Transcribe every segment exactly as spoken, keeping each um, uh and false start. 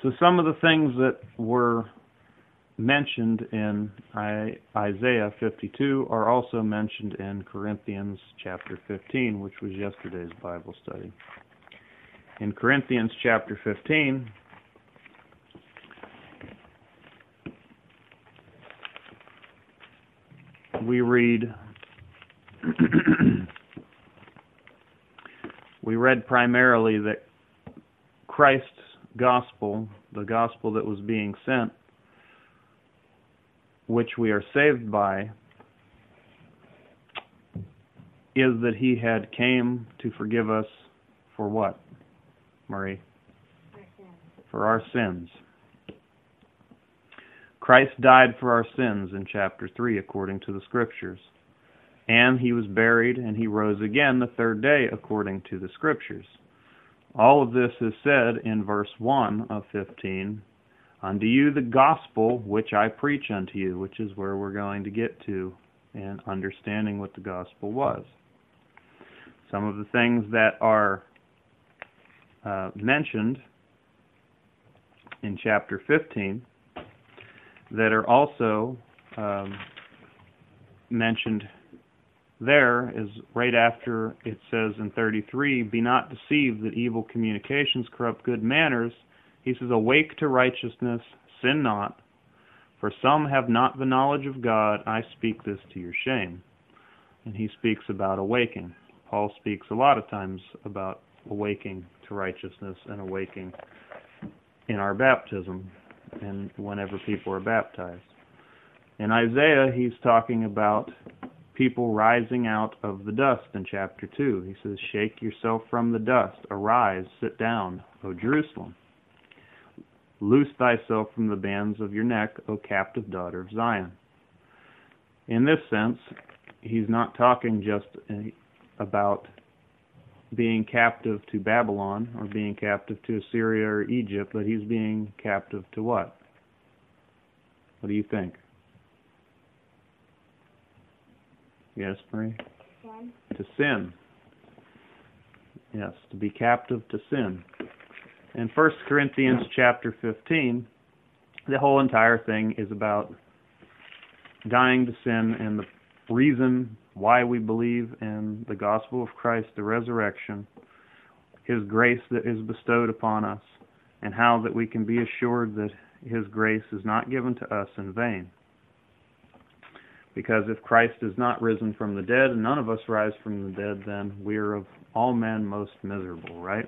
So some of the things that were mentioned in Isaiah fifty-two are also mentioned in Corinthians chapter fifteen, which was yesterday's Bible study. In Corinthians chapter fifteen, we read, we read primarily that Christ's gospel, the gospel that was being sent, which we are saved by, is that he had came to forgive us for what, Marie? Our sins. For our sins. Christ died for our sins in chapter three, according to the Scriptures. And he was buried, and he rose again the third day, according to the Scriptures. All of this is said in verse one of fifteen, unto you the gospel which I preach unto you, which is where we're going to get to in understanding what the gospel was. Some of the things that are uh, mentioned in chapter fifteen that are also um, mentioned there is right after it says in thirty-three, be not deceived that evil communications corrupt good manners. He says, awake to righteousness, sin not, for some have not the knowledge of God. I speak this to your shame. And he speaks about awaking. Paul speaks a lot of times about awaking to righteousness and awaking in our baptism and whenever people are baptized. In Isaiah, he's talking about people rising out of the dust in chapter two. He says, shake yourself from the dust, arise, sit down, O Jerusalem. Loose thyself from the bands of your neck, O captive daughter of Zion. In this sense, he's not talking just about being captive to Babylon or being captive to Assyria or Egypt, but he's being captive to what? What do you think? Yes, Marie? Sin. To sin. Yes, to be captive to sin. In First Corinthians chapter fifteen, the whole entire thing is about dying to sin and the reason why we believe in the gospel of Christ, the resurrection, His grace that is bestowed upon us, and how that we can be assured that His grace is not given to us in vain. Because if Christ is not risen from the dead, and none of us rise from the dead, then we are of all men most miserable, right?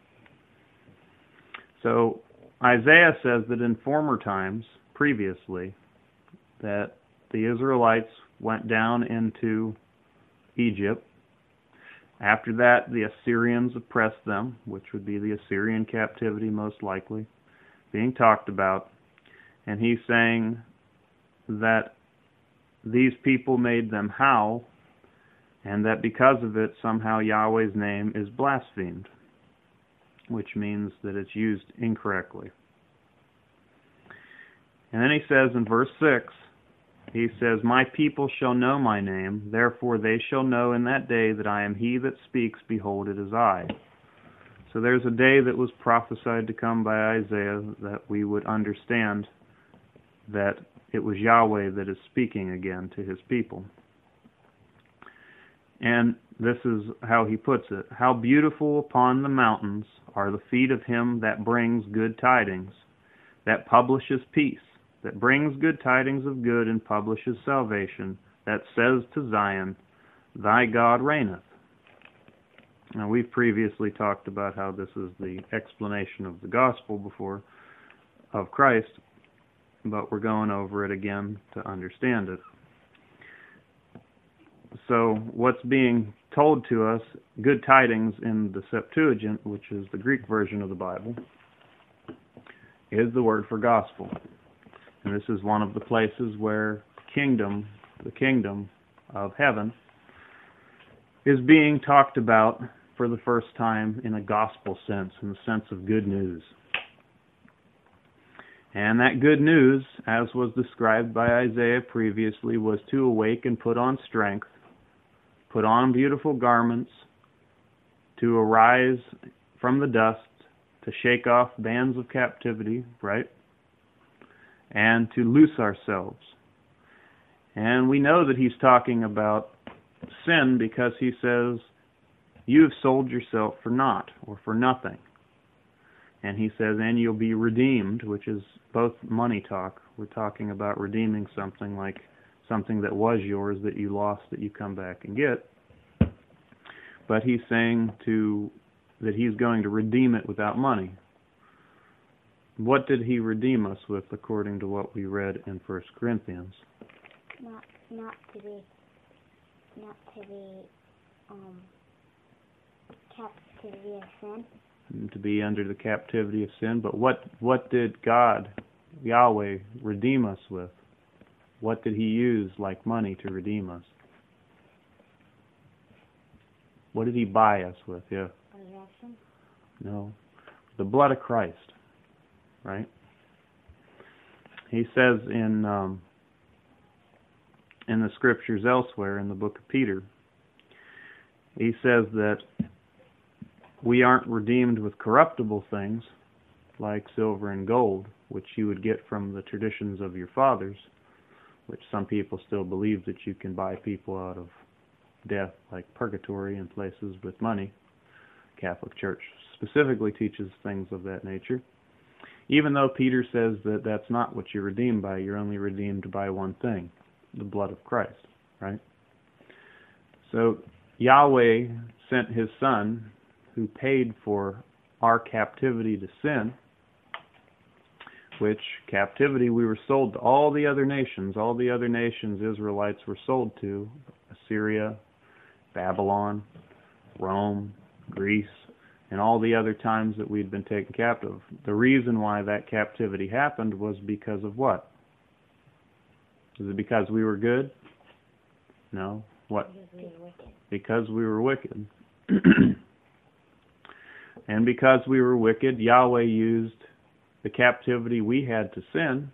So Isaiah says that in former times, previously, that the Israelites went down into Egypt. After that, the Assyrians oppressed them, which would be the Assyrian captivity most likely, being talked about. And he's saying that these people made them howl, and that because of it, somehow Yahweh's name is blasphemed, which means that it's used incorrectly. And then he says in verse six, he says, my people shall know my name, therefore they shall know in that day that I am he that speaks, behold, it is I. So there's a day that was prophesied to come by Isaiah that we would understand that it was Yahweh that is speaking again to his people. And this is how he puts it. How beautiful upon the mountains are the feet of him that brings good tidings, that publishes peace, that brings good tidings of good and publishes salvation, that says to Zion, thy God reigneth. Now, we've previously talked about how this is the explanation of the gospel before of Christ, but we're going over it again to understand it. So what's being told to us, good tidings in the Septuagint, which is the Greek version of the Bible, is the word for gospel. And this is one of the places where kingdom, the kingdom of heaven, is being talked about for the first time in a gospel sense, in the sense of good news. And that good news, as was described by Isaiah previously, was to awake and put on strength, put on beautiful garments, to arise from the dust, to shake off bands of captivity, right? And to loose ourselves. And we know that he's talking about sin because he says, you have sold yourself for naught or for nothing. And he says, and you'll be redeemed, which is both money talk. We're talking about redeeming something like something that was yours that you lost that you come back and get. But he's saying to that he's going to redeem it without money. What did he redeem us with according to what we read in First Corinthians? Not not to be not to be um captivity of sin. To be under the captivity of sin. But what what did God, Yahweh, redeem us with? What did he use like money to redeem us? What did he buy us with? Yeah. Resurrection? No. The blood of Christ. Right? He says in um, in the scriptures elsewhere in the book of Peter, he says that we aren't redeemed with corruptible things like silver and gold, which you would get from the traditions of your fathers, which some people still believe that you can buy people out of death, like purgatory and places with money. Catholic Church specifically teaches things of that nature. Even though Peter says that that's not what you're redeemed by, you're only redeemed by one thing, the blood of Christ, right? So Yahweh sent his Son, who paid for our captivity to sin, which captivity we were sold to all the other nations. All the other nations Israelites were sold to, Assyria, Babylon, Rome, Greece, and all the other times that we'd been taken captive. The reason why that captivity happened was because of what? Was it because we were good? No. What? Because we were wicked. Because we were wicked. And because we were wicked, Yahweh used the captivity we had to sin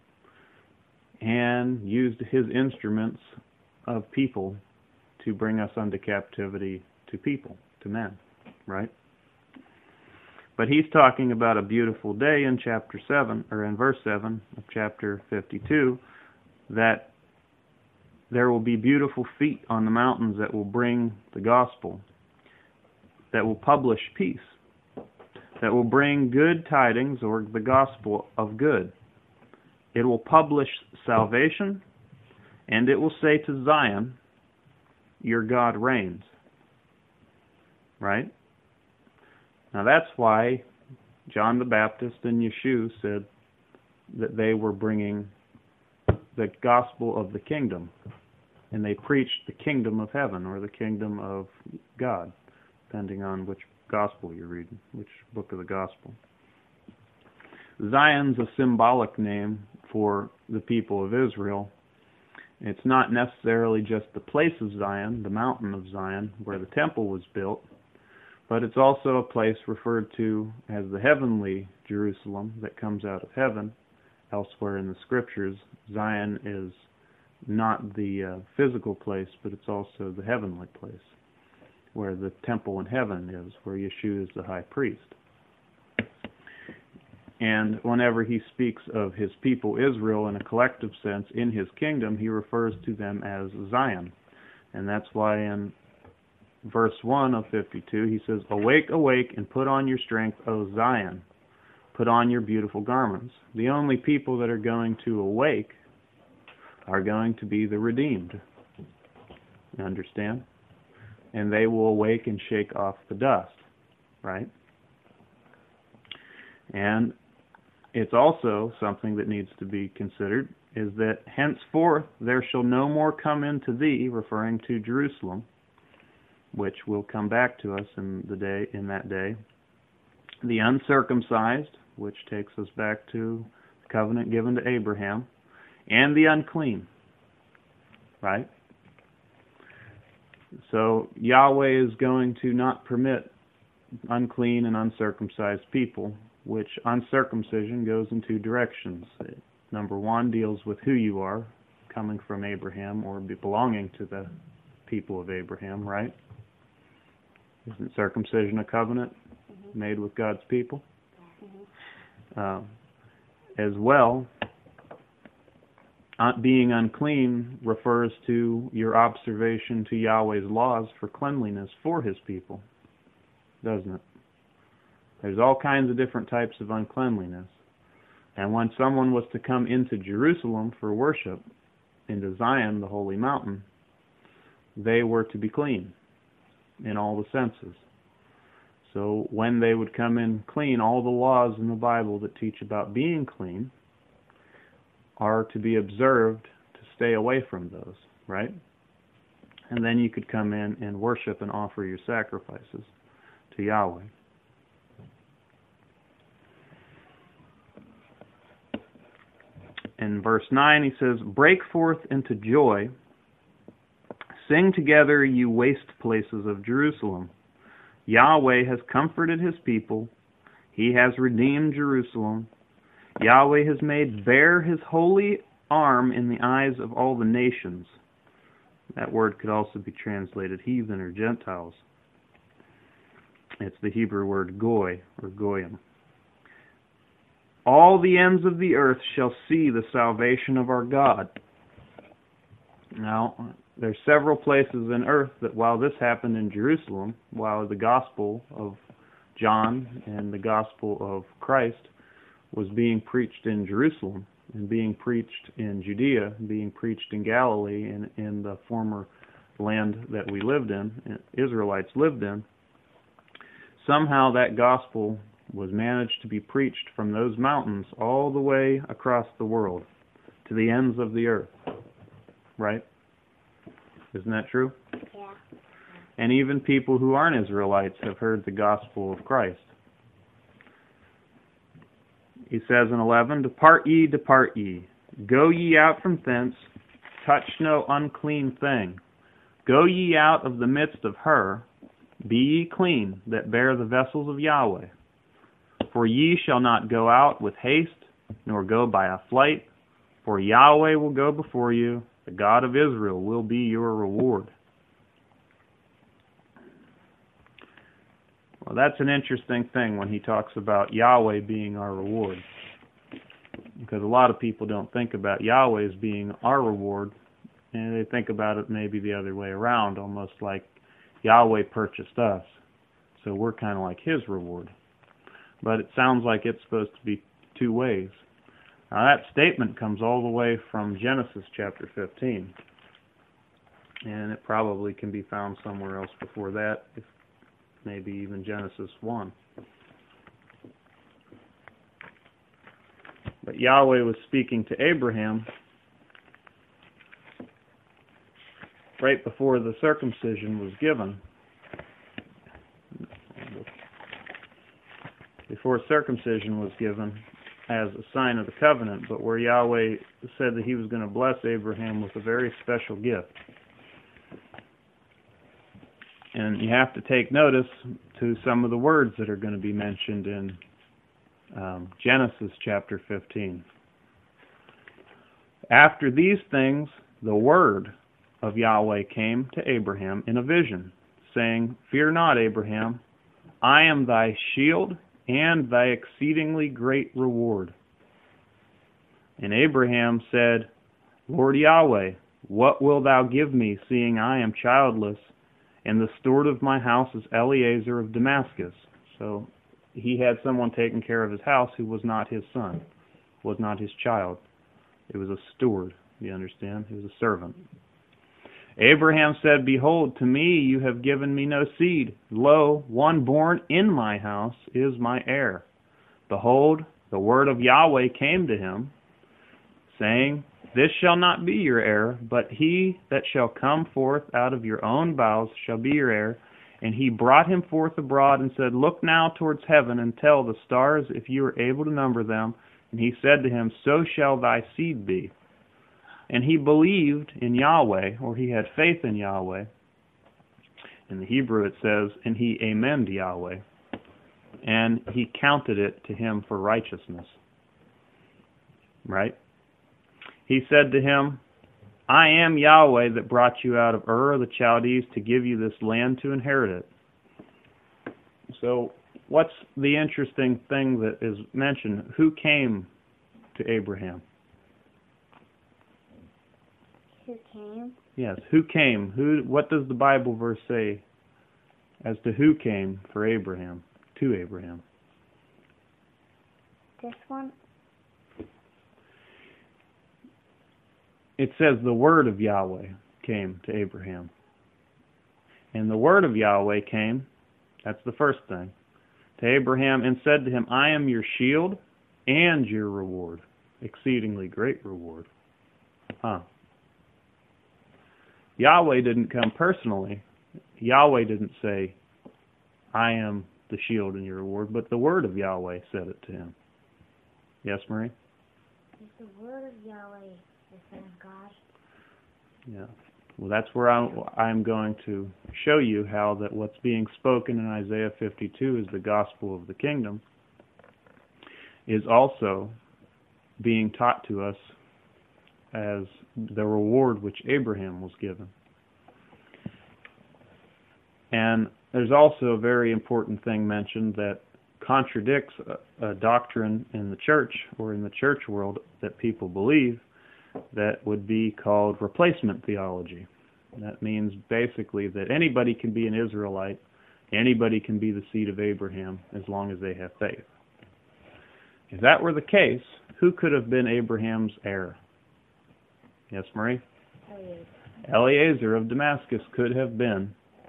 and used his instruments of people to bring us unto captivity to people, to men, right? But he's talking about a beautiful day in chapter seven, or in verse seven of chapter fifty-two, that there will be beautiful feet on the mountains that will bring the gospel, that will publish peace, that will bring good tidings, or the gospel of good. It will publish salvation, and it will say to Zion, your God reigns. Right? Now that's why John the Baptist and Yeshua said that they were bringing the gospel of the kingdom, and they preached the kingdom of heaven, or the kingdom of God, depending on which gospel you're reading, which book of the gospel. Zion's a symbolic name for the people of Israel. It's not necessarily just the place of Zion, the mountain of Zion, where the temple was built, but it's also a place referred to as the heavenly Jerusalem that comes out of heaven. Elsewhere in the scriptures, Zion is not the uh, physical place, but it's also the heavenly place, where the temple in heaven is, where Yeshua is the high priest. And whenever he speaks of his people Israel in a collective sense in his kingdom, he refers to them as Zion. And that's why in verse one of fifty-two he says, awake, awake, and put on your strength, O Zion. Put on your beautiful garments. The only people that are going to awake are going to be the redeemed. You understand? And they will awake and shake off the dust, right? And it's also something that needs to be considered, is that henceforth there shall no more come into thee, referring to Jerusalem, which will come back to us in the day, in that day, the uncircumcised, which takes us back to the covenant given to Abraham, and the unclean, right? So Yahweh is going to not permit unclean and uncircumcised people, which uncircumcision goes in two directions. Number one deals with who you are, coming from Abraham or belonging to the people of Abraham, right? Isn't circumcision a covenant mm-hmm. made with God's people? Mm-hmm. Uh, as well, uh, being unclean refers to your observation to Yahweh's laws for cleanliness for His people, doesn't it? There's all kinds of different types of uncleanliness. And when someone was to come into Jerusalem for worship, into Zion, the holy mountain, they were to be clean in all the senses. So when they would come in clean, all the laws in the Bible that teach about being clean are to be observed to stay away from those, right? And then you could come in and worship and offer your sacrifices to Yahweh. In verse nine, he says, "Break forth into joy. Sing together, you waste places of Jerusalem. Yahweh has comforted His people. He has redeemed Jerusalem. Yahweh has made bare His holy arm in the eyes of all the nations." That word could also be translated heathen or Gentiles. It's the Hebrew word goy or goyim. "All the ends of the earth shall see the salvation of our God." Now, there's several places in earth that while this happened in Jerusalem, while the gospel of John and the gospel of Christ was being preached in Jerusalem and being preached in Judea, being preached in Galilee and in the former land that we lived in, Israelites lived in, somehow that gospel was managed to be preached from those mountains all the way across the world to the ends of the earth. Right? Isn't that true? Yeah. And even people who aren't Israelites have heard the gospel of Christ. He says in eleven, "Depart ye, depart ye. Go ye out from thence. Touch no unclean thing. Go ye out of the midst of her. Be ye clean that bear the vessels of Yahweh. For ye shall not go out with haste, nor go by a flight. For Yahweh will go before you. The God of Israel will be your reward." Well, that's an interesting thing when he talks about Yahweh being our reward. Because a lot of people don't think about Yahweh as being our reward, and they think about it maybe the other way around, almost like Yahweh purchased us, so we're kind of like His reward. But it sounds like it's supposed to be two ways. Now that statement comes all the way from Genesis chapter fifteen. And it probably can be found somewhere else before that, if maybe even Genesis one. But Yahweh was speaking to Abraham right before the circumcision was given. Before circumcision was given as a sign of the covenant, but where Yahweh said that He was going to bless Abraham with a very special gift. And you have to take notice to some of the words that are going to be mentioned in um, Genesis chapter fifteen. "After these things, the word of Yahweh came to Abraham in a vision, saying, Fear not, Abraham, I am thy shield and thy exceedingly great reward. And Abraham said, Lord Yahweh, what wilt thou give me, seeing I am childless, and the steward of my house is Eliezer of Damascus?" So he had someone taking care of his house who was not his son, was not his child. It was a steward, you understand? He was a servant. Abraham said, Behold, to me you have given me no seed. Lo, one born in my house is my heir. Behold, the word of Yahweh came to him, saying, This shall not be your heir, but he that shall come forth out of your own bowels shall be your heir. And he brought him forth abroad and said, Look now towards heaven and tell the stars if you are able to number them. And he said to him, So shall thy seed be. And he believed in Yahweh, or he had faith in Yahweh. In the Hebrew it says, and he amened Yahweh, and he counted it to him for righteousness. Right? He said to him, I am Yahweh that brought you out of Ur of the Chaldees to give you this land to inherit it. So what's the interesting thing that is mentioned? Who came to Abraham? Who came? Yes, who came? Who? What does the Bible verse say as to who came for Abraham, to Abraham? This one? It says the word of Yahweh came to Abraham. And the word of Yahweh came, that's the first thing, to Abraham and said to him, I am your shield and your reward, exceedingly great reward. Huh. Yahweh didn't come personally. Yahweh didn't say, I am the shield and your reward, but the word of Yahweh said it to him. Yes, Marie? Is the word of Yahweh the Son of God? Yeah. Well, that's where I'm, I'm going to show you how that what's being spoken in Isaiah fifty-two is the gospel of the kingdom is also being taught to us as the reward which Abraham was given. And there's also a very important thing mentioned that contradicts a, a doctrine in the church or in the church world that people believe that would be called replacement theology. That means basically that anybody can be an Israelite, anybody can be the seed of Abraham as long as they have faith. If that were the case, who could have been Abraham's heir? Yes, Marie? Eliezer. Eliezer of Damascus could have been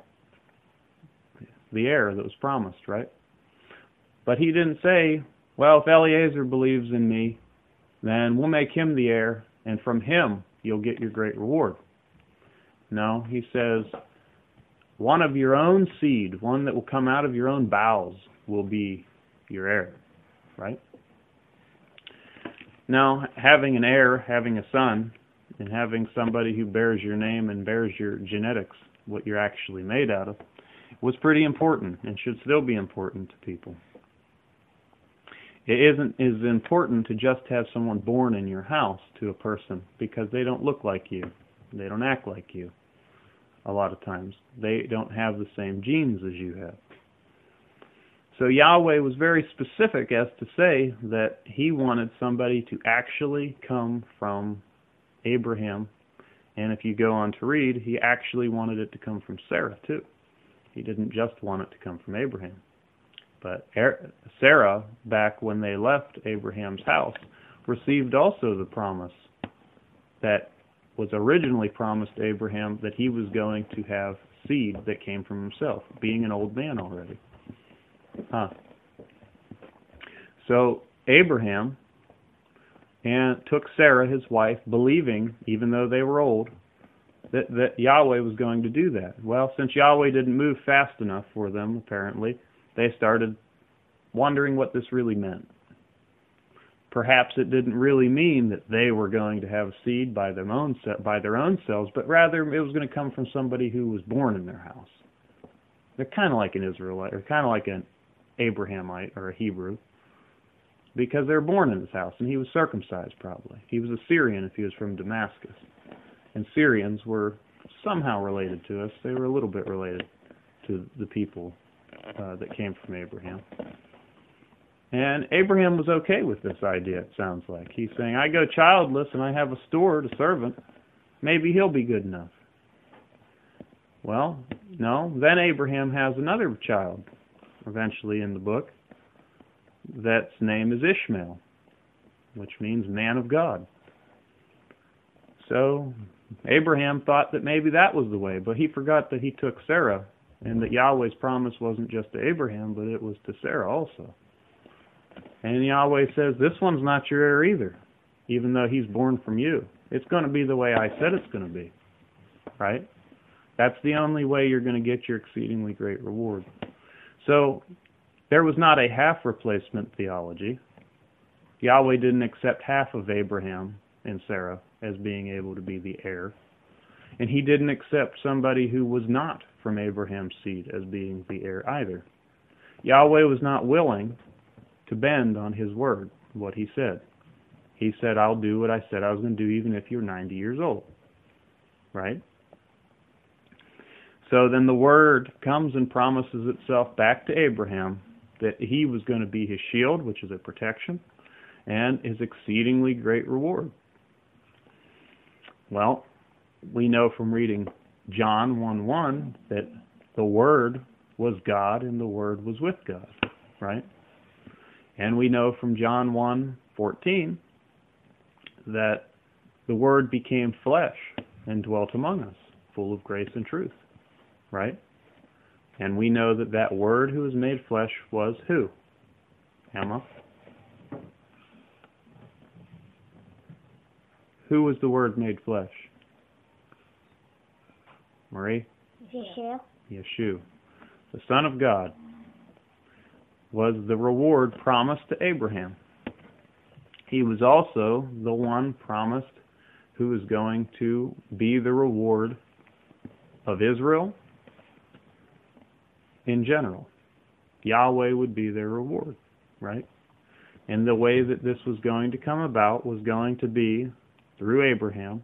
the heir that was promised, right? But he didn't say, well, if Eliezer believes in me, then we'll make him the heir, and from him you'll get your great reward. No, he says, one of your own seed, one that will come out of your own bowels, will be your heir, right? Now, having an heir, having a son, and having somebody who bears your name and bears your genetics, what you're actually made out of, was pretty important and should still be important to people. It isn't as important to just have someone born in your house to a person because they don't look like you. They don't act like you a lot of times. They don't have the same genes as you have. So Yahweh was very specific as to say that he wanted somebody to actually come from Abraham. And if you go on to read, he actually wanted it to come from Sarah too. He didn't just want it to come from Abraham. But Sarah, back when they left Abraham's house, received also the promise that was originally promised to Abraham, that he was going to have seed that came from himself, being an old man already. Huh. So Abraham and took Sarah, his wife, believing, even though they were old, that, that Yahweh was going to do that. Well, since Yahweh didn't move fast enough for them, apparently, they started wondering what this really meant. Perhaps it didn't really mean that they were going to have seed by their own by their own selves, but rather it was going to come from somebody who was born in their house. They're kind of like an Israelite, or kind of like an Abrahamite or a Hebrew, because they were born in his house, and he was circumcised probably. He was a Syrian if he was from Damascus. And Syrians were somehow related to us. They were a little bit related to the people uh, that came from Abraham. And Abraham was okay with this idea, it sounds like. He's saying, I go childless and I have a steward, a servant. Maybe he'll be good enough. Well, no. Then Abraham has another child, eventually in the book. That's name is Ishmael, which means man of God. So Abraham thought that maybe that was the way, but he forgot that he took Sarah, and that Yahweh's promise wasn't just to Abraham, but it was to Sarah also. And Yahweh says, this one's not your heir either, even though he's born from you. It's going to be the way I said it's going to be, right? That's the only way you're going to get your exceedingly great reward. So there was not a half replacement theology. Yahweh didn't accept half of Abraham and Sarah as being able to be the heir. And he didn't accept somebody who was not from Abraham's seed as being the heir either. Yahweh was not willing to bend on his word, what he said. He said, I'll do what I said I was going to do even if you're ninety years old. Right? So then the word comes and promises itself back to Abraham that he was going to be his shield, which is a protection, and his exceedingly great reward. Well, we know from reading John one one that the Word was God and the Word was with God, right? And we know from John one fourteen that the Word became flesh and dwelt among us, full of grace and truth, right? And we know that that Word who was made flesh was who? Emma? Who was the Word made flesh? Marie? Yeshua. Yeshua. The Son of God was the reward promised to Abraham. He was also the one promised who is going to be the reward of Israel in general. Yahweh would be their reward, right? And the way that this was going to come about was going to be through Abraham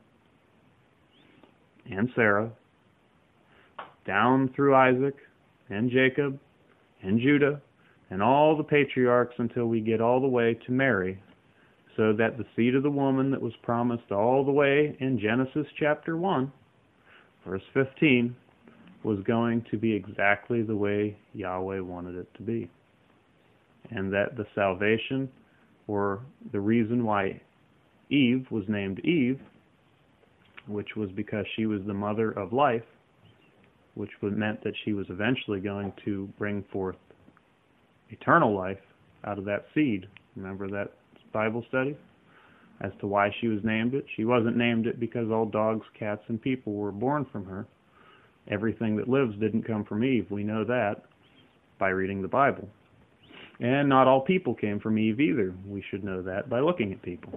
and Sarah, down through Isaac and Jacob and Judah and all the patriarchs until we get all the way to Mary, so that the seed of the woman that was promised all the way in Genesis chapter one, verse fifteen, was going to be exactly the way Yahweh wanted it to be. And that the salvation, or the reason why Eve was named Eve, which was because she was the mother of life, which would meant that she was eventually going to bring forth eternal life out of that seed. Remember that Bible study as to why she was named it? She wasn't named it because all dogs, cats, and people were born from her. Everything that lives didn't come from Eve. We know that by reading the Bible. And not all people came from Eve either. We should know that by looking at people.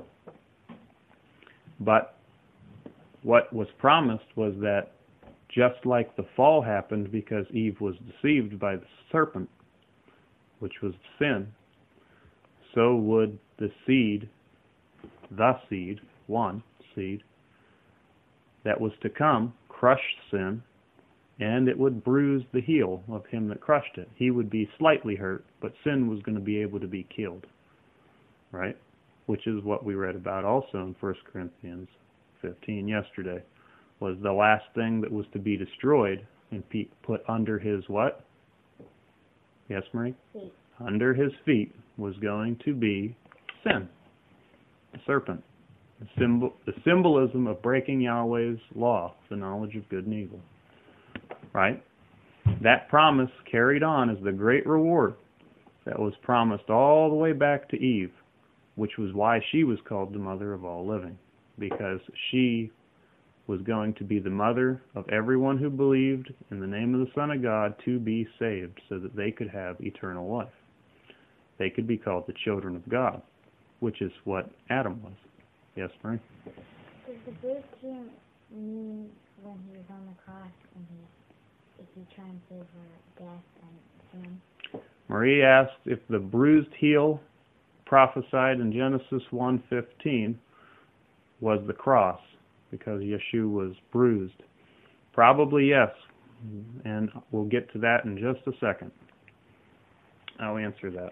But what was promised was that just like the fall happened because Eve was deceived by the serpent, which was sin, so would the seed, the seed, one seed, that was to come, crush sin, and it would bruise the heel of him that crushed it. He would be slightly hurt, but sin was going to be able to be killed, right? Which is what we read about also in First Corinthians fifteen yesterday, was the last thing that was to be destroyed and put under his what? Yes, Marie? Feet. Under his feet was going to be sin, the serpent, the symbol, the symbolism of breaking Yahweh's law, the knowledge of good and evil. Right? That promise carried on as the great reward that was promised all the way back to Eve, which was why she was called the mother of all living, because she was going to be the mother of everyone who believed in the name of the Son of God to be saved so that they could have eternal life. They could be called the children of God, which is what Adam was. Yes, Marie? Does the bruised heel mean when he was on the cross and he, if he triumphed over death and sin? Marie asked if the bruised heel prophesied in Genesis one fifteen was the cross, because Yeshua was bruised. Probably yes, and we'll get to that in just a second. I'll answer that.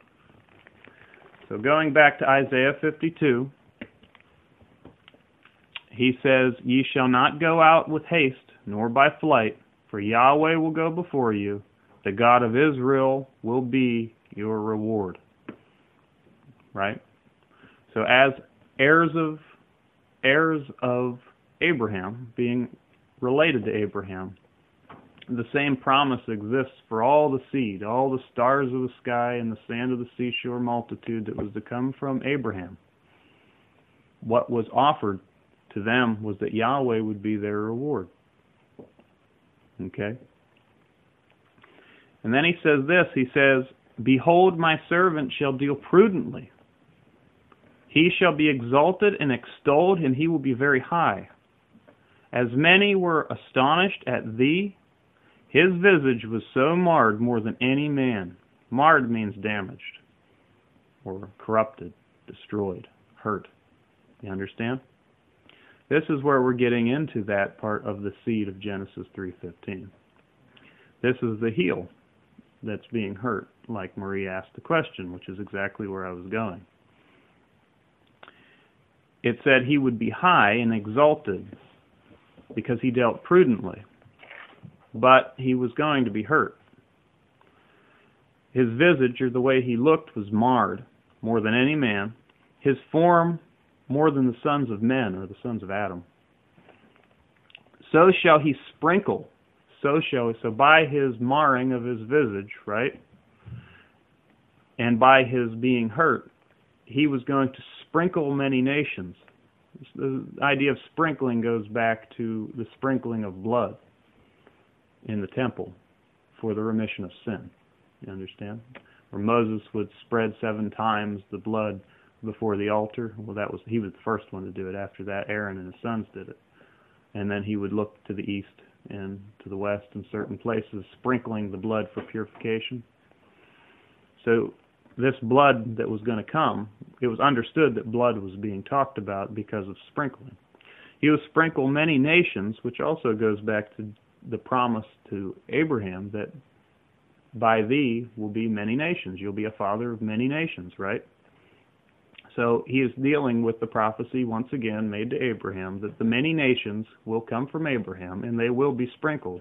So going back to Isaiah fifty-two, he says, "Ye shall not go out with haste, nor by flight, for Yahweh will go before you. The God of Israel will be your reward." Right? So as heirs of heirs of Abraham, being related to Abraham, the same promise exists for all the seed, all the stars of the sky and the sand of the seashore multitude that was to come from Abraham. What was offered to them was that Yahweh would be their reward. Okay? And then he says this, he says, "Behold, my servant shall deal prudently. He shall be exalted and extolled, and he will be very high. As many were astonished at thee, his visage was so marred more than any man." Marred means damaged, or corrupted, destroyed, hurt. You understand? This is where we're getting into that part of the seed of Genesis three fifteen. This is the heel that's being hurt, like Marie asked the question, which is exactly where I was going. It said he would be high and exalted because he dealt prudently, but he was going to be hurt. His visage, or the way he looked, was marred more than any man, his form more than the sons of men, or the sons of Adam. So shall he sprinkle, so shall he, so by his marring of his visage, right, and by his being hurt, he was going to sprinkle many nations. The idea of sprinkling goes back to the sprinkling of blood in the temple for the remission of sin. You understand? Where Moses would spread seven times the blood before the altar. Well, that was he was the first one to do it. After that, Aaron and his sons did it. And then he would look to the east and to the west in certain places, sprinkling the blood for purification. So this blood that was going to come, it was understood that blood was being talked about because of sprinkling. He will sprinkle many nations, which also goes back to the promise to Abraham that by thee will be many nations. You'll be a father of many nations, right? So he is dealing with the prophecy once again made to Abraham that the many nations will come from Abraham and they will be sprinkled,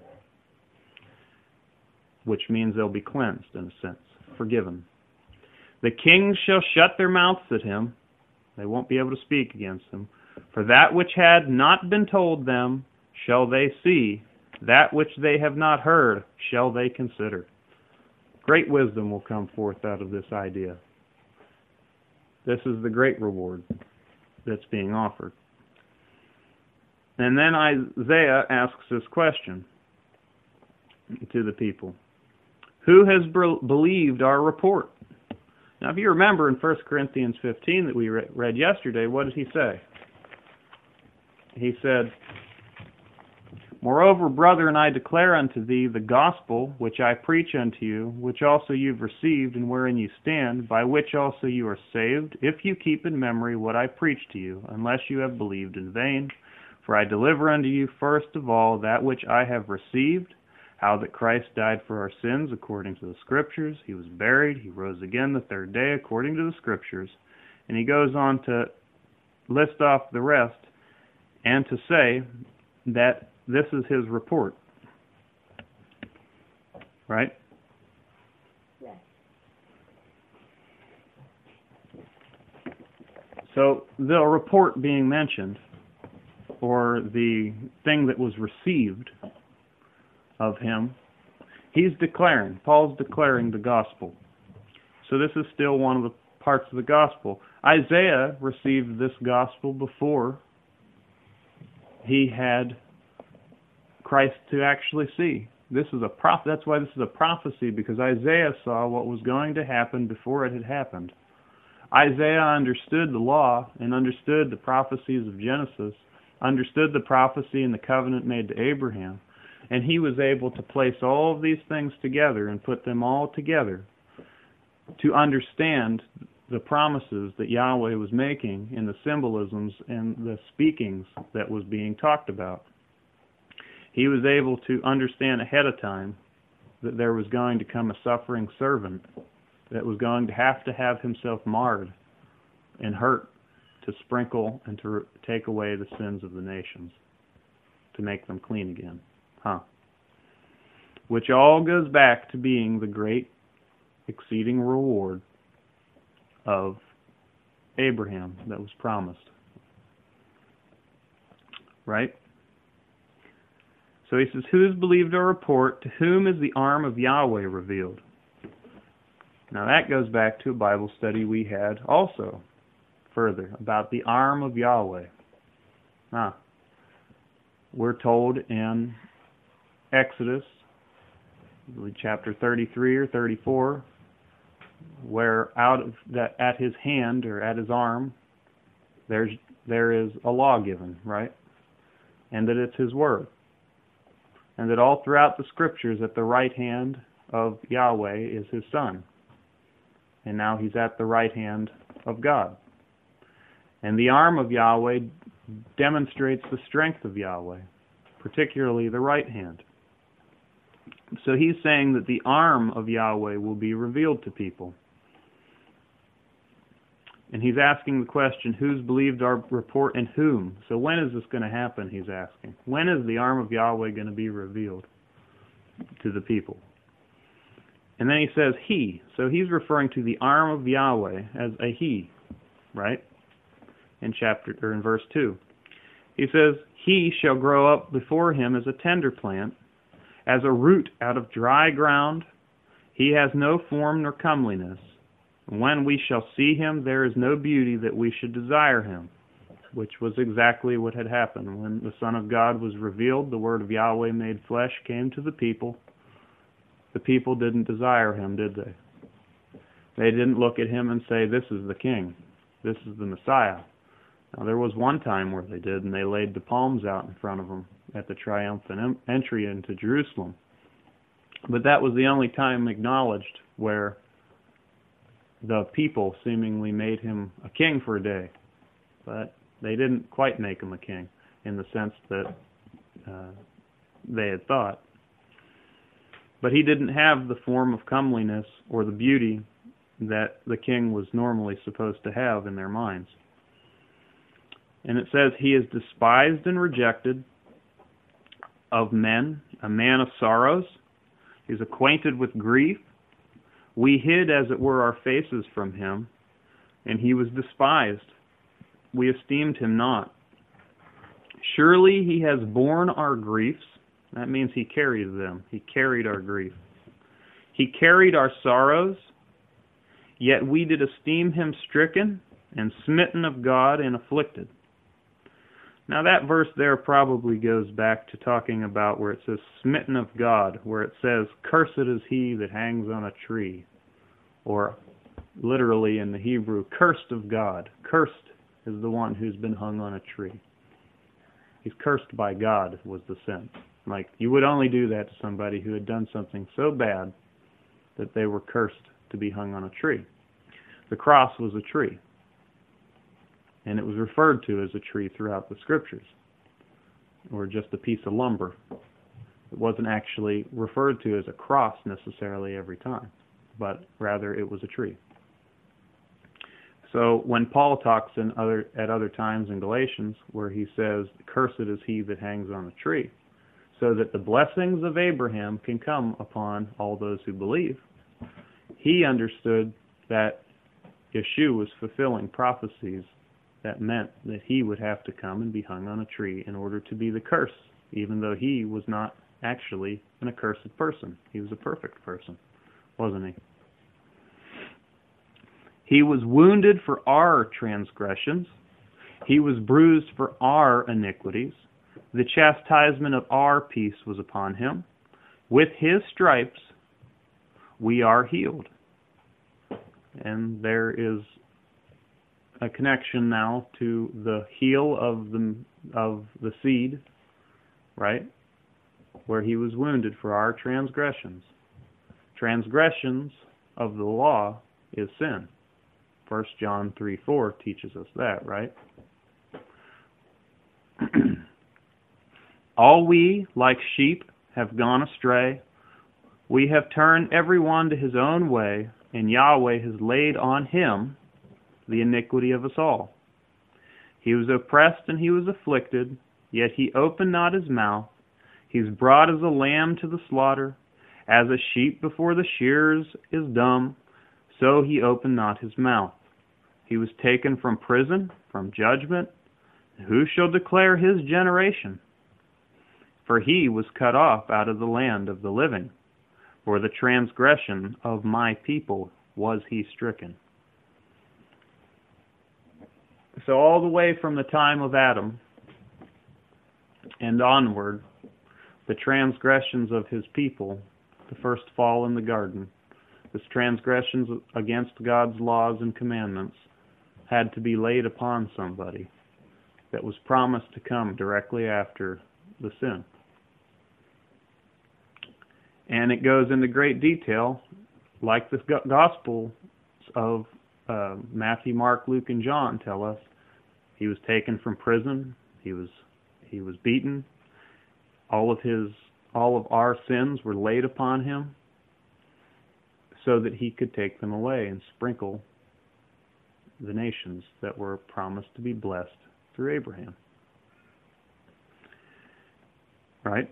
which means they'll be cleansed in a sense, forgiven. The kings shall shut their mouths at him. They won't be able to speak against him. For that which had not been told them shall they see, that which they have not heard shall they consider. Great wisdom will come forth out of this idea. This is the great reward that's being offered. And then Isaiah asks this question to the people. Who has believed our report? Now, if you remember in First Corinthians fifteen that we read yesterday, what did he say? He said, Moreover, brethren, I declare unto thee the gospel which I preach unto you, which also you've received, and wherein you stand, by which also you are saved, if you keep in memory what I preached to you, unless you have believed in vain. For I deliver unto you first of all that which I have received, how that Christ died for our sins according to the Scriptures. He was buried. He rose again the third day according to the Scriptures. And he goes on to list off the rest and to say that this is his report. Right? Yes. So the report being mentioned, or the thing that was received of him, he's declaring, Paul's declaring the gospel. So this is still one of the parts of the gospel. Isaiah received this gospel before he had Christ to actually see. This is a prof- that's why this is a prophecy, because Isaiah saw what was going to happen before it had happened. Isaiah understood the law and understood the prophecies of Genesis, understood the prophecy and the covenant made to Abraham, and he was able to place all of these things together and put them all together to understand the promises that Yahweh was making in the symbolisms and the speakings that was being talked about. He was able to understand ahead of time that there was going to come a suffering servant that was going to have to have himself marred and hurt to sprinkle and to take away the sins of the nations, to make them clean again. Huh. Which all goes back to being the great exceeding reward of Abraham that was promised. Right? So he says, who has believed our report? To whom is the arm of Yahweh revealed? Now that goes back to a Bible study we had also further about the arm of Yahweh. Huh. We're told in Exodus, chapter thirty-three or thirty-four, where out of that, at his hand or at his arm, there's there is a law given, right? And that it's his word. And that all throughout the Scriptures, at the right hand of Yahweh is his Son. And now he's at the right hand of God. And the arm of Yahweh demonstrates the strength of Yahweh, particularly the right hand. So he's saying that the arm of Yahweh will be revealed to people. And he's asking the question, who's believed our report and whom? So when is this going to happen, he's asking. When is the arm of Yahweh going to be revealed to the people? And then he says he. So he's referring to the arm of Yahweh as a he, right? In chapter or in verse two. He says, he shall grow up before him as a tender plant, as a root out of dry ground. He has no form nor comeliness. When we shall see him, there is no beauty that we should desire him. Which was exactly what had happened. When the Son of God was revealed, the word of Yahweh made flesh came to the people. The people didn't desire him, did they? They didn't look at him and say, this is the king. This is the Messiah. Now, there was one time where they did, and they laid the palms out in front of him at the triumphant em- entry into Jerusalem. But that was the only time acknowledged where the people seemingly made him a king for a day. But they didn't quite make him a king in the sense that uh, they had thought. But he didn't have the form of comeliness or the beauty that the king was normally supposed to have in their minds. And it says, he is despised and rejected of men, a man of sorrows. He's acquainted with grief. We hid, as it were, our faces from him, and he was despised. We esteemed him not. Surely he has borne our griefs. That means he carried them. He carried our grief. He carried our sorrows, yet we did esteem him stricken and smitten of God and afflicted. Now that verse there probably goes back to talking about where it says smitten of God, where it says, cursed is he that hangs on a tree. Or literally in the Hebrew, cursed of God. Cursed is the one who's been hung on a tree. He's cursed by God was the sin. Like, you would only do that to somebody who had done something so bad that they were cursed to be hung on a tree. The cross was a tree. And it was referred to as a tree throughout the scriptures, or just a piece of lumber. It wasn't actually referred to as a cross necessarily every time, but rather it was a tree. So when Paul talks in other at other times in Galatians, where he says, cursed is he that hangs on a tree, so that the blessings of Abraham can come upon all those who believe, he understood that Yeshua was fulfilling prophecies that meant that he would have to come and be hung on a tree in order to be the curse, even though he was not actually an accursed person. He was a perfect person, wasn't he? He was wounded for our transgressions. He was bruised for our iniquities. The chastisement of our peace was upon him. With his stripes we are healed. And there is a connection now to the heel of the of the seed, right? Where he was wounded for our transgressions. Transgressions of the law is sin. First John three four teaches us that, right? All we, like sheep, have gone astray. We have turned every one to his own way, and Yahweh has laid on him the iniquity of us all. He was oppressed and he was afflicted, yet he opened not his mouth. He is brought as a lamb to the slaughter, as a sheep before the shearers is dumb, so he opened not his mouth. He was taken from prison, from judgment. Who shall declare his generation? For he was cut off out of the land of the living. For the transgression of my people was he stricken. So all the way from the time of Adam and onward, the transgressions of his people, the first fall in the garden, the transgressions against God's laws and commandments, had to be laid upon somebody that was promised to come directly after the sin. And it goes into great detail, like the Gospels of uh, Matthew, Mark, Luke, and John tell us. He was taken from prison. He was he was beaten. All of his all of our sins were laid upon him so that he could take them away and sprinkle the nations that were promised to be blessed through Abraham. Right?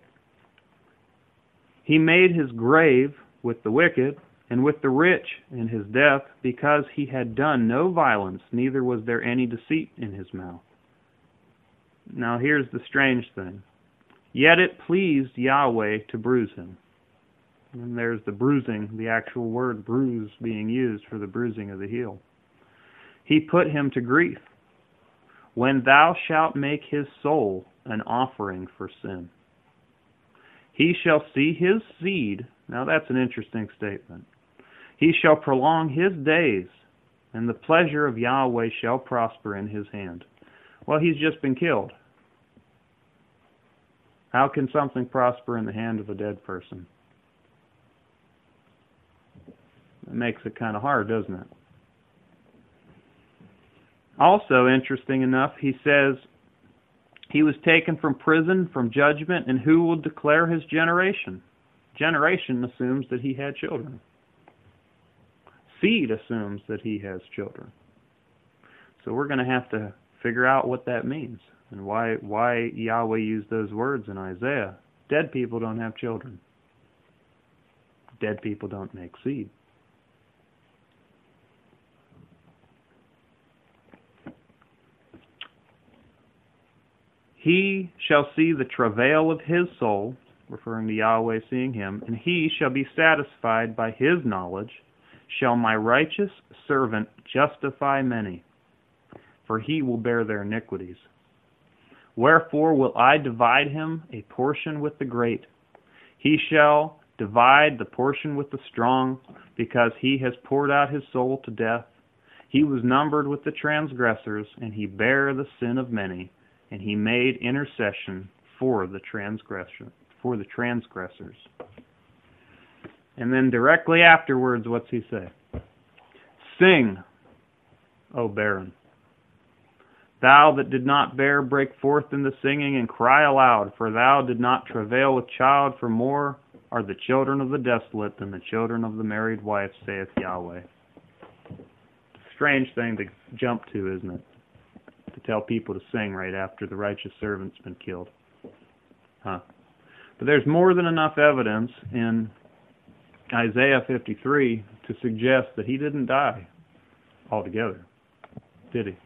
He made his grave with the wicked and with the rich in his death, because he had done no violence, neither was there any deceit in his mouth. Now here's the strange thing. Yet it pleased Yahweh to bruise him. And there's the bruising, the actual word bruise being used for the bruising of the heel. He put him to grief. When thou shalt make his soul an offering for sin, he shall see his seed. Now that's an interesting statement. He shall prolong his days, and the pleasure of Yahweh shall prosper in his hand. Well, he's just been killed. How can something prosper in the hand of a dead person? It makes it kind of hard, doesn't it? Also, interesting enough, he says, he was taken from prison, from judgment, and who will declare his generation? Generation assumes that he had children. Seed assumes that he has children. So we're going to have to figure out what that means and why why Yahweh used those words in Isaiah. Dead people don't have children. Dead people don't make seed. He shall see the travail of his soul, referring to Yahweh seeing him, and he shall be satisfied by his knowledge. Shall my righteous servant justify many? For he will bear their iniquities. Wherefore will I divide him a portion with the great? He shall divide the portion with the strong, because he has poured out his soul to death. He was numbered with the transgressors, and he bare the sin of many, and he made intercession for the transgression, for the transgressors. And then directly afterwards, what's he say? Sing, O barren. Thou that did not bear, break forth in the singing and cry aloud, for thou did not travail with child, for more are the children of the desolate than the children of the married wife, saith Yahweh. Strange thing to jump to, isn't it? To tell people to sing right after the righteous servant's been killed. Huh. But there's more than enough evidence in Isaiah fifty-three to suggest that he didn't die altogether, did he?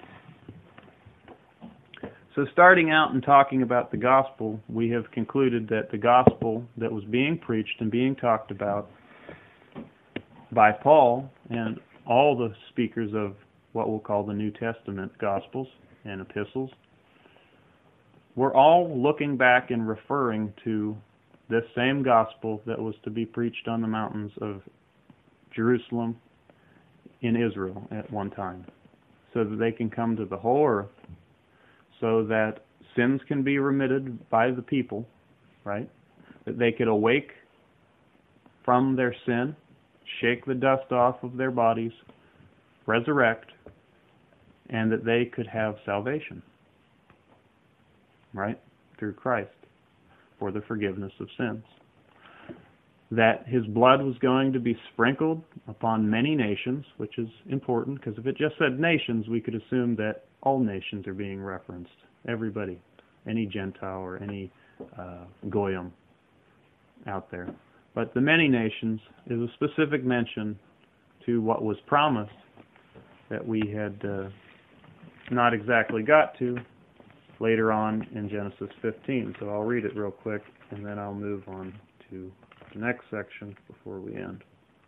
So starting out and talking about the gospel, we have concluded that the gospel that was being preached and being talked about by Paul and all the speakers of what we'll call the New Testament Gospels and epistles, we're all looking back and referring to this same gospel that was to be preached on the mountains of Jerusalem in Israel at one time, so that they can come to the whole earth, so that sins can be remitted by the people, right? That they could awake from their sin, shake the dust off of their bodies, resurrect, and that they could have salvation, right, through Christ for the forgiveness of sins. That his blood was going to be sprinkled upon many nations, which is important, because if it just said nations, we could assume that all nations are being referenced. Everybody, any Gentile or any uh, Goyim out there. But the many nations is a specific mention to what was promised that we had uh, not exactly got to later on in Genesis fifteen. So I'll read it real quick, and then I'll move on to the next section before we end.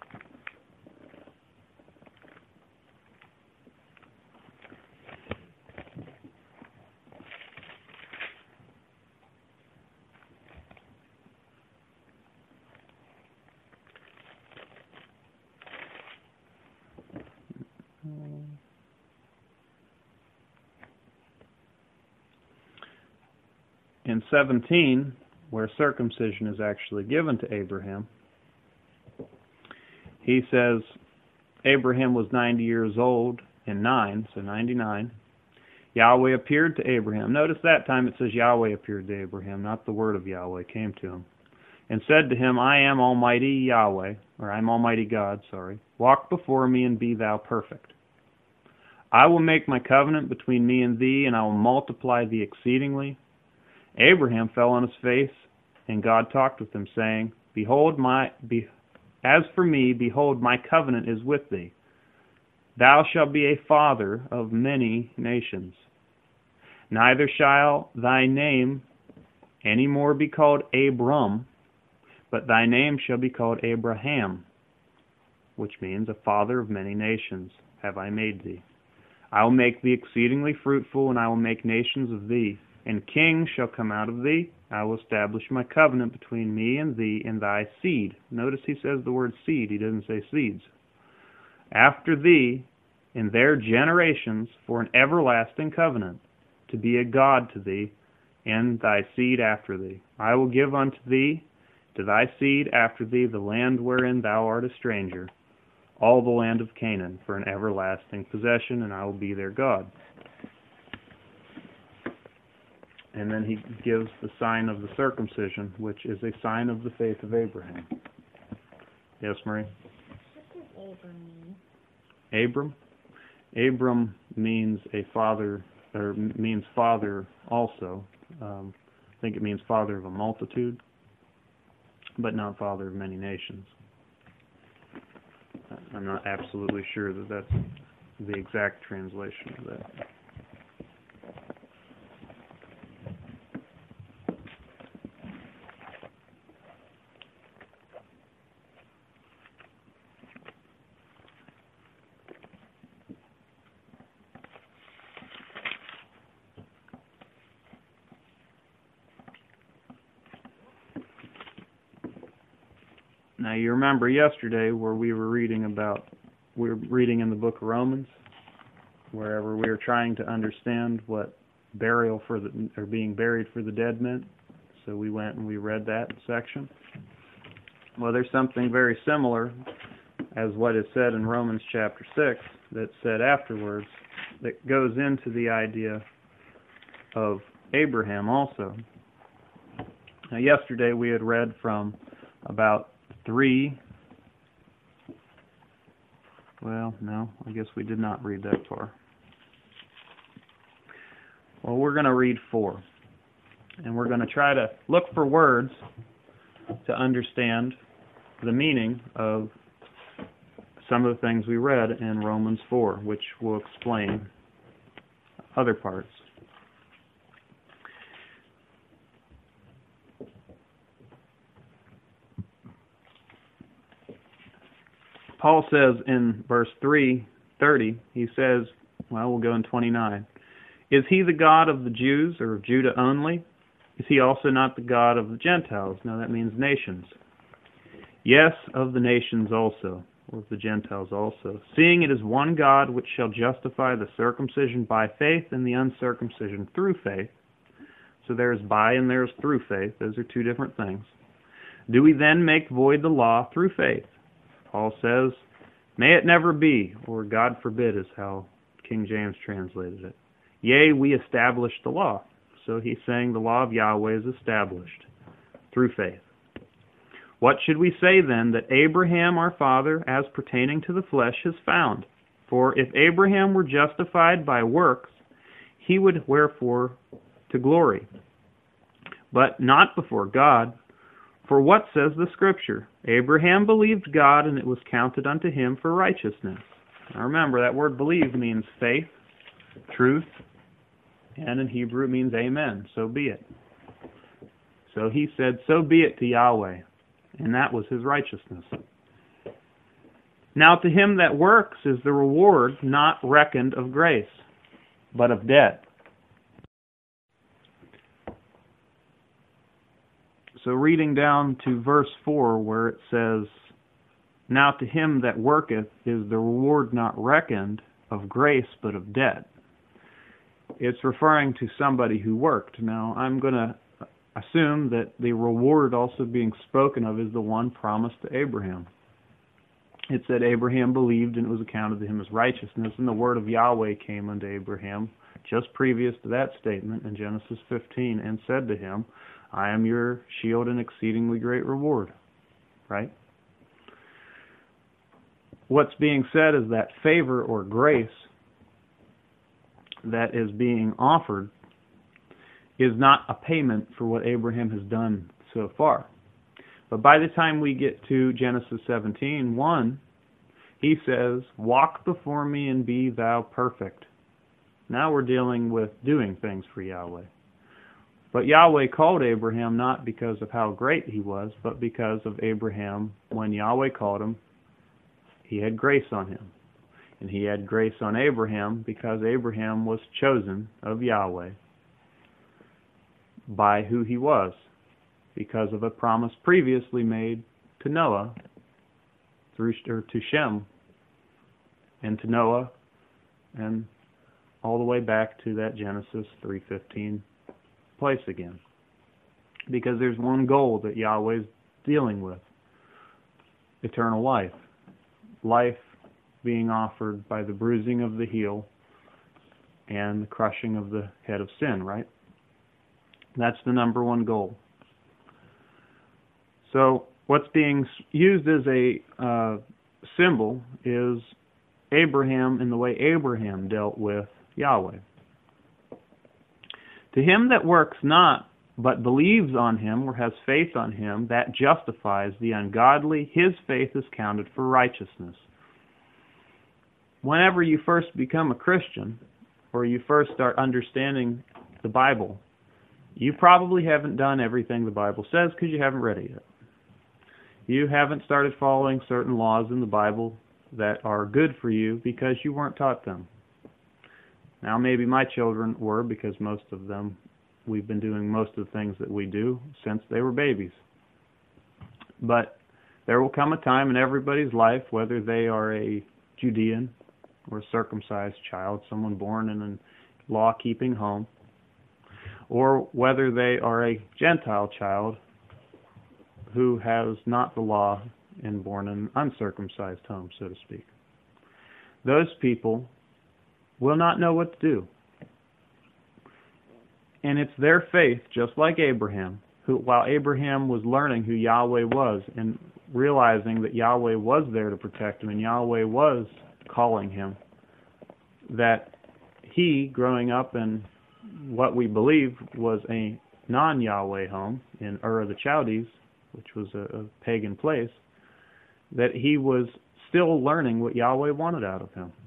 In seventeen, where circumcision is actually given to Abraham, he says, Abraham was ninety years old in nine, so ninety-nine. Yahweh appeared to Abraham. Notice that time it says Yahweh appeared to Abraham, not the word of Yahweh came to him. And said to him, I am Almighty Yahweh, or I am Almighty God, sorry. Walk before me and be thou perfect. I will make my covenant between me and thee, and I will multiply thee exceedingly. Abraham fell on his face, and God talked with him, saying, Behold, my be, as for me, behold, my covenant is with thee. Thou shalt be a father of many nations. Neither shall thy name any more be called Abram, but thy name shall be called Abraham, which means a father of many nations have I made thee. I will make thee exceedingly fruitful, and I will make nations of thee, and kings shall come out of thee. I will establish my covenant between me and thee and thy seed. Notice he says the word seed, he doesn't say seeds. After thee, in their generations, for an everlasting covenant, to be a God to thee, and thy seed after thee. I will give unto thee, to thy seed after thee, the land wherein thou art a stranger, all the land of Canaan, for an everlasting possession, and I will be their God. And then he gives the sign of the circumcision, which is a sign of the faith of Abraham. Yes, Marie? What does Abram mean? Abram? Abram means a father, or means father also. Um, I think it means father of a multitude, but not father of many nations. I'm not absolutely sure that that's the exact translation of that. Now you remember yesterday where we were reading about, we were reading in the book of Romans, wherever we were trying to understand what burial for the, or being buried for the dead meant. So we went and we read that section. Well, there's something very similar as what is said in Romans chapter six that's said afterwards that goes into the idea of Abraham also. Now yesterday we had read from about three, well, no, I guess we did not read that far. Well, we're going to read four, and we're going to try to look for words to understand the meaning of some of the things we read in Romans four, which will explain other parts. Paul says in verse three thirty, he says, well, we'll go in twenty-nine. Is he the God of the Jews or of Judah only? Is he also not the God of the Gentiles? Now that means nations. Yes, of the nations also, or of the Gentiles also. Seeing it is one God which shall justify the circumcision by faith and the uncircumcision through faith. So there's by and there's through faith. Those are two different things. Do we then make void the law through faith? Paul says, may it never be, or God forbid is how King James translated it. Yea, we establish the law. So he's saying the law of Yahweh is established through faith. What should we say then that Abraham our father, as pertaining to the flesh, has found? For if Abraham were justified by works, he would wherefore to glory, but not before God. For what says the Scripture? Abraham believed God, and it was counted unto him for righteousness. Now remember, that word believe means faith, truth, and in Hebrew it means amen, so be it. So he said, so be it to Yahweh, and that was his righteousness. Now to him that works is the reward not reckoned of grace, but of debt. So reading down to verse four where it says, now to him that worketh is the reward not reckoned of grace but of debt. It's referring to somebody who worked. Now I'm going to assume that the reward also being spoken of is the one promised to Abraham. It said Abraham believed and it was accounted to him as righteousness, and the word of Yahweh came unto Abraham, just previous to that statement in Genesis fifteen, and said to him, I am your shield and exceedingly great reward. Right? What's being said is that favor or grace that is being offered is not a payment for what Abraham has done so far. But by the time we get to Genesis seventeen one, he says, walk before me and be thou perfect. Now we're dealing with doing things for Yahweh. But Yahweh called Abraham not because of how great he was, but because of Abraham. When Yahweh called him, he had grace on him. And he had grace on Abraham because Abraham was chosen of Yahweh by who he was, because of a promise previously made to Noah, through or to Shem, and to Noah, and all the way back to that Genesis three fifteen place again. Because there's one goal that Yahweh's dealing with: eternal life. Life being offered by the bruising of the heel and the crushing of the head of sin, right? That's the number one goal. So what's being used as a uh, symbol is Abraham and the way Abraham dealt with Yahweh. To him that works not, but believes on him or has faith on him, that justifies the ungodly, his faith is counted for righteousness. Whenever you first become a Christian, or you first start understanding the Bible, you probably haven't done everything the Bible says because you haven't read it yet. You haven't started following certain laws in the Bible that are good for you because you weren't taught them. Now maybe my children were, because most of them, we've been doing most of the things that we do since they were babies. But there will come a time in everybody's life, whether they are a Judean or a circumcised child, someone born in a law-keeping home, or whether they are a Gentile child who has not the law and born in an uncircumcised home, so to speak. Those people will not know what to do. And it's their faith, just like Abraham, who, while Abraham was learning who Yahweh was and realizing that Yahweh was there to protect him and Yahweh was calling him, that he, growing up in what we believe was a non-Yahweh home in Ur of the Chaldees, which was a, a pagan place, that he was still learning what Yahweh wanted out of him.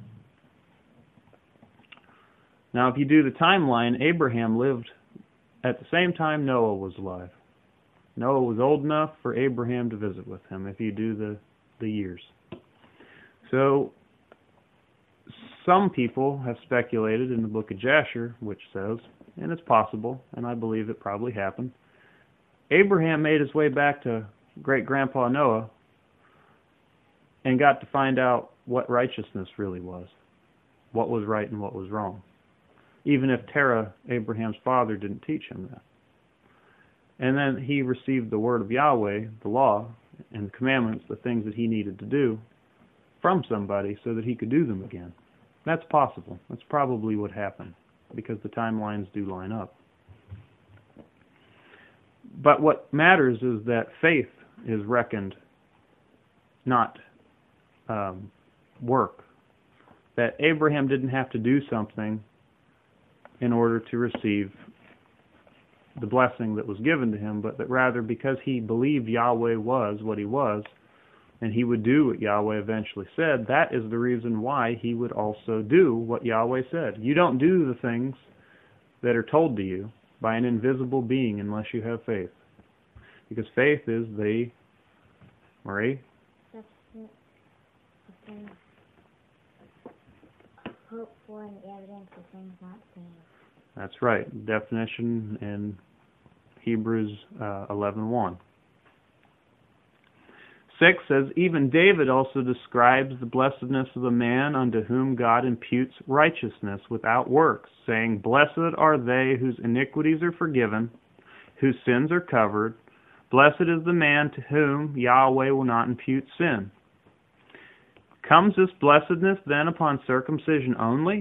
Now, if you do the timeline, Abraham lived at the same time Noah was alive. Noah was old enough for Abraham to visit with him, if you do the, the years. So, some people have speculated in the book of Jasher, which says, and it's possible, and I believe it probably happened, Abraham made his way back to great-grandpa Noah and got to find out what righteousness really was, what was right and what was wrong, even if Terah, Abraham's father, didn't teach him that. And then he received the word of Yahweh, the law, and the commandments, the things that he needed to do, from somebody so that he could do them again. That's possible. That's probably what happened, because the timelines do line up. But what matters is that faith is reckoned, not um, work. That Abraham didn't have to do something in order to receive the blessing that was given to him, but that rather because he believed Yahweh was what he was, and he would do what Yahweh eventually said, that is the reason why he would also do what Yahweh said. You don't do the things that are told to you by an invisible being unless you have faith. Because faith is the, Marie? That's the thing. Hope for and the evidence of things not seen. That's right. Definition in Hebrews uh, eleven one. six says, even David also describes the blessedness of the man unto whom God imputes righteousness without works, saying, blessed are they whose iniquities are forgiven, whose sins are covered. Blessed is the man to whom Yahweh will not impute sin. Comes this blessedness then upon circumcision only?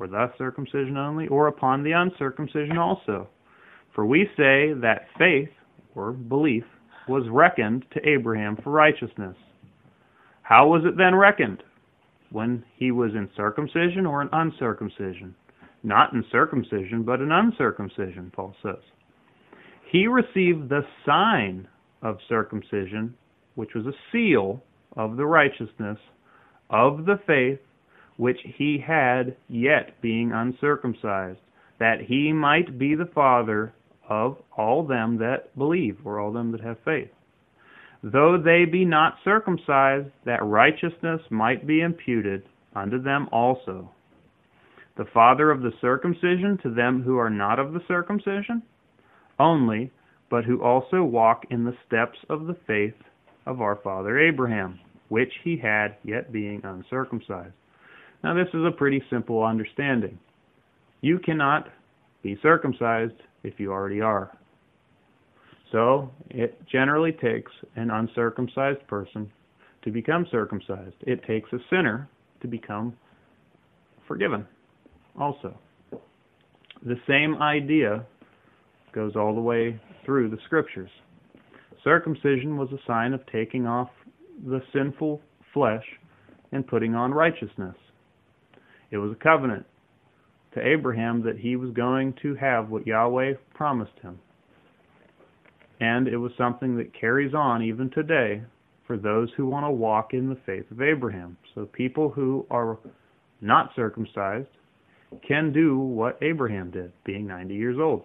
or the circumcision only, or upon the uncircumcision also? For we say that faith, or belief, was reckoned to Abraham for righteousness. How was it then reckoned? When he was in circumcision or in uncircumcision? Not in circumcision, but in uncircumcision, Paul says. He received the sign of circumcision, which was a seal of the righteousness of the faith which he had, yet being uncircumcised, that he might be the father of all them that believe, or all them that have faith. Though they be not circumcised, that righteousness might be imputed unto them also. The father of the circumcision to them who are not of the circumcision? Only, but who also walk in the steps of the faith of our father Abraham, which he had, yet being uncircumcised. Now this is a pretty simple understanding. You cannot be circumcised if you already are. So it generally takes an uncircumcised person to become circumcised. It takes a sinner to become forgiven also. The same idea goes all the way through the Scriptures. Circumcision was a sign of taking off the sinful flesh and putting on righteousness. It was a covenant to Abraham that he was going to have what Yahweh promised him. And it was something that carries on even today for those who want to walk in the faith of Abraham. So people who are not circumcised can do what Abraham did, being ninety years old.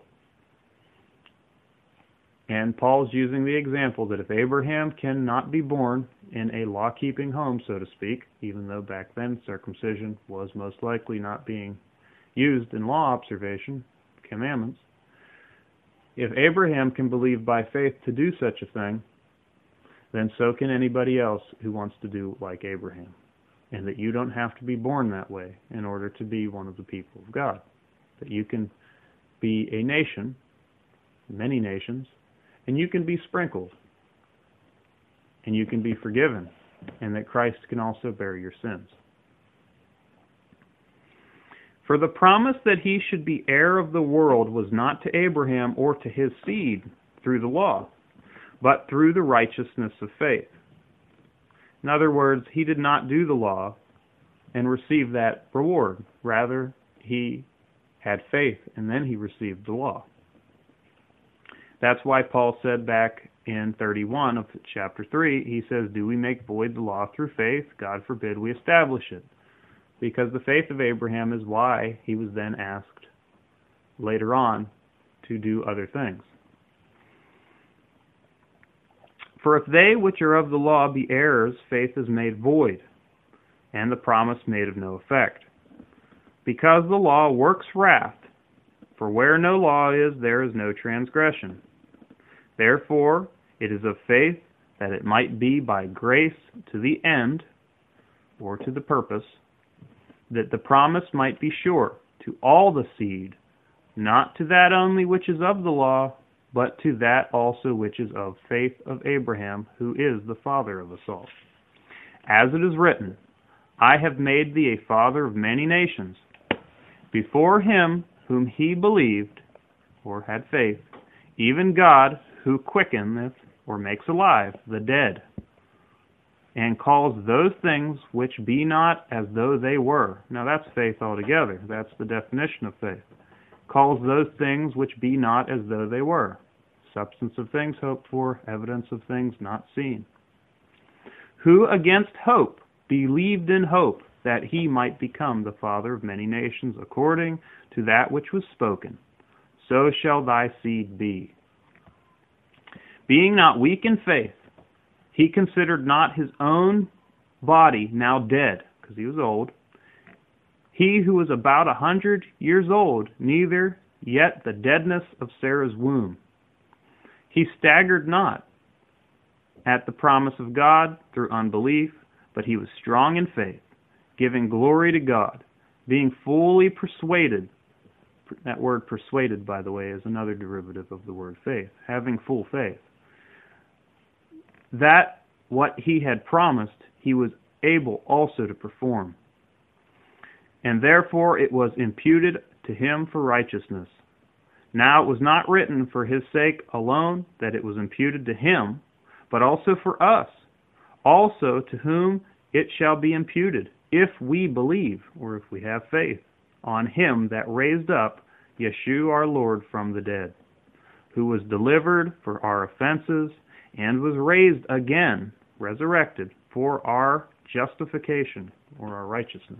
And Paul's using the example that if Abraham cannot be born in a law-keeping home, so to speak, even though back then circumcision was most likely not being used in law observation, commandments, if Abraham can believe by faith to do such a thing, then so can anybody else who wants to do like Abraham. And that you don't have to be born that way in order to be one of the people of God. That you can be a nation, many nations, and you can be sprinkled. And you can be forgiven. And that Christ can also bear your sins. For the promise that he should be heir of the world was not to Abraham or to his seed through the law, but through the righteousness of faith. In other words, he did not do the law and receive that reward. Rather, he had faith and then he received the law. That's why Paul said back in thirty-one of chapter three, he says, "Do we make void the law through faith? God forbid we establish it." Because the faith of Abraham is why he was then asked later on to do other things. For if they which are of the law be heirs, faith is made void, and the promise made of no effect. Because the law works wrath, for where no law is, there is no transgression. Therefore, it is of faith that it might be by grace to the end, or to the purpose, that the promise might be sure to all the seed, not to that only which is of the law, but to that also which is of faith of Abraham, who is the father of us all. As it is written, I have made thee a father of many nations, before him whom he believed, or had faith, even God, who quickeneth, or makes alive, the dead, and calls those things which be not as though they were. Now that's faith altogether. That's the definition of faith. Calls those things which be not as though they were. Substance of things hoped for, evidence of things not seen. Who against hope believed in hope that he might become the father of many nations, according to that which was spoken. So shall thy seed be. Being not weak in faith, he considered not his own body now dead, because he was old, he who was about a hundred years old, neither yet the deadness of Sarah's womb. He staggered not at the promise of God through unbelief, but he was strong in faith, giving glory to God, being fully persuaded. That word persuaded, by the way, is another derivative of the word faith, having full faith. That what he had promised, he was able also to perform. and therefore it was imputed to him for righteousness. Now it was not written for his sake alone that it was imputed to him, but also for us, also to whom it shall be imputed, if we believe, or if we have faith, on him that raised up Yeshua our Lord from the dead, who was delivered for our offenses, and was raised again, resurrected, for our justification, or our righteousness.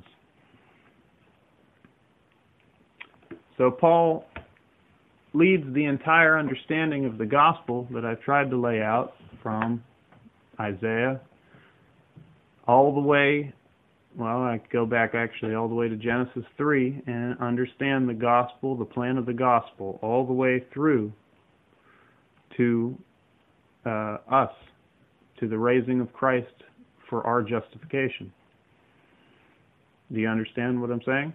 So Paul leads the entire understanding of the gospel that I've tried to lay out from Isaiah all the way, well, I could go back actually all the way to Genesis three and understand the gospel, the plan of the gospel, all the way through to uh, us, to the raising of Christ for our justification. Do you understand what I'm saying?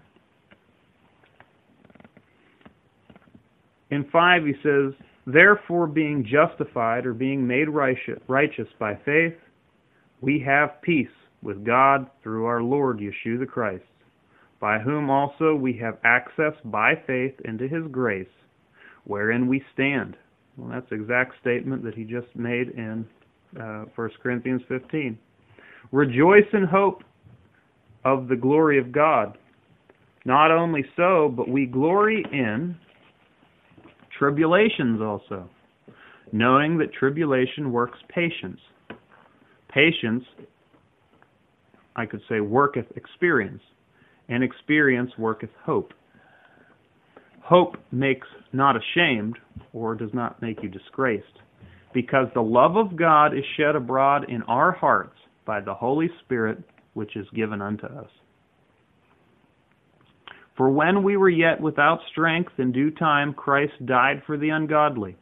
In five, he says, therefore being justified or being made righteous, righteous by faith, we have peace with God through our Lord Yeshua the Christ, by whom also we have access by faith into his grace, wherein we stand. Well, that's the exact statement that he just made in uh, First Corinthians fifteen. Rejoice in hope of the glory of God. Not only so, but we glory in tribulations also, knowing that tribulation works patience. Patience, I could say, worketh experience, and experience worketh hope. Hope makes not ashamed, or does not make you disgraced, because the love of God is shed abroad in our hearts by the Holy Spirit, which is given unto us. For when we were yet without strength, in due time Christ died for the ungodly.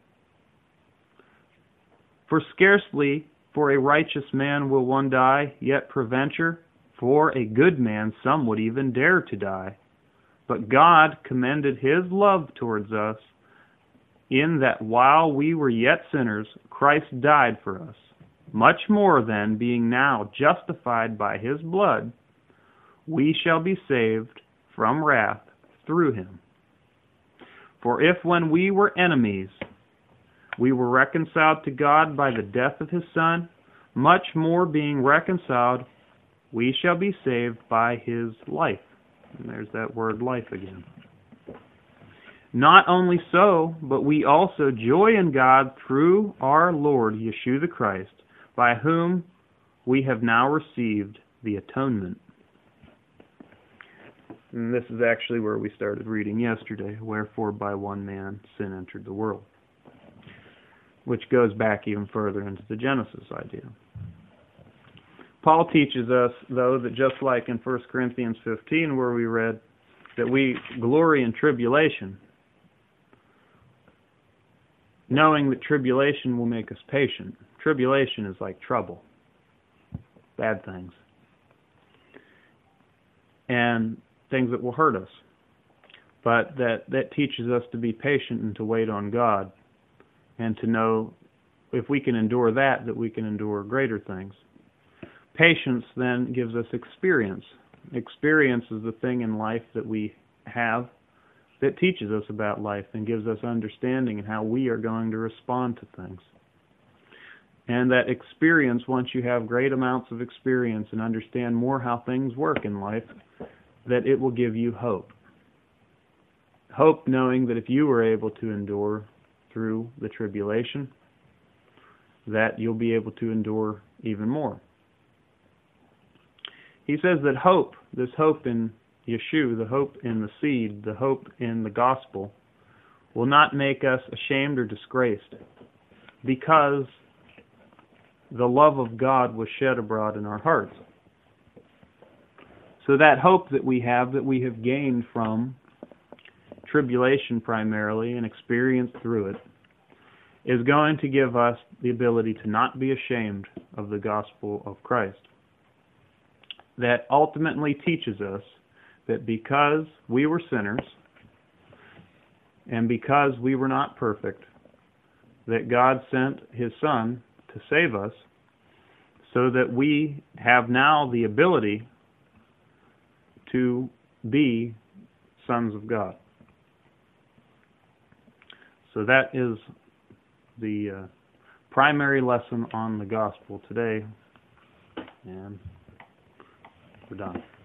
For scarcely for a righteous man will one die, yet peradventure for a good man some would even dare to die. But God commended his love towards us, in that while we were yet sinners, Christ died for us. Much more then, being now justified by his blood, we shall be saved from wrath through him. For if when we were enemies, we were reconciled to God by the death of his Son, much more being reconciled, we shall be saved by his life. And there's that word life again. Not only so, but we also joy in God through our Lord Yeshua the Christ, by whom we have now received the atonement. And this is actually where we started reading yesterday. Wherefore by one man sin entered the world. Which goes back even further into the Genesis idea. Paul teaches us, though, that just like in First Corinthians fifteen, where we read that we glory in tribulation, knowing that tribulation will make us patient. Tribulation is like trouble, bad things, and things that will hurt us. But that, that teaches us to be patient and to wait on God, and to know if we can endure that, that we can endure greater things. Patience then gives us experience. Experience is the thing in life that we have that teaches us about life and gives us understanding in how we are going to respond to things. And that experience, once you have great amounts of experience and understand more how things work in life, that it will give you hope. Hope knowing that if you were able to endure through the tribulation, that you'll be able to endure even more. He says that hope, this hope in Yeshua, the hope in the seed, the hope in the gospel, will not make us ashamed or disgraced, because the love of God was shed abroad in our hearts. So that hope that we have, that we have gained from tribulation primarily and experience through it, is going to give us the ability to not be ashamed of the gospel of Christ. That ultimately teaches us that because we were sinners and because we were not perfect, that God sent his Son to save us so that we have now the ability to be sons of God. So that is the uh, primary lesson on the gospel today, and we're done.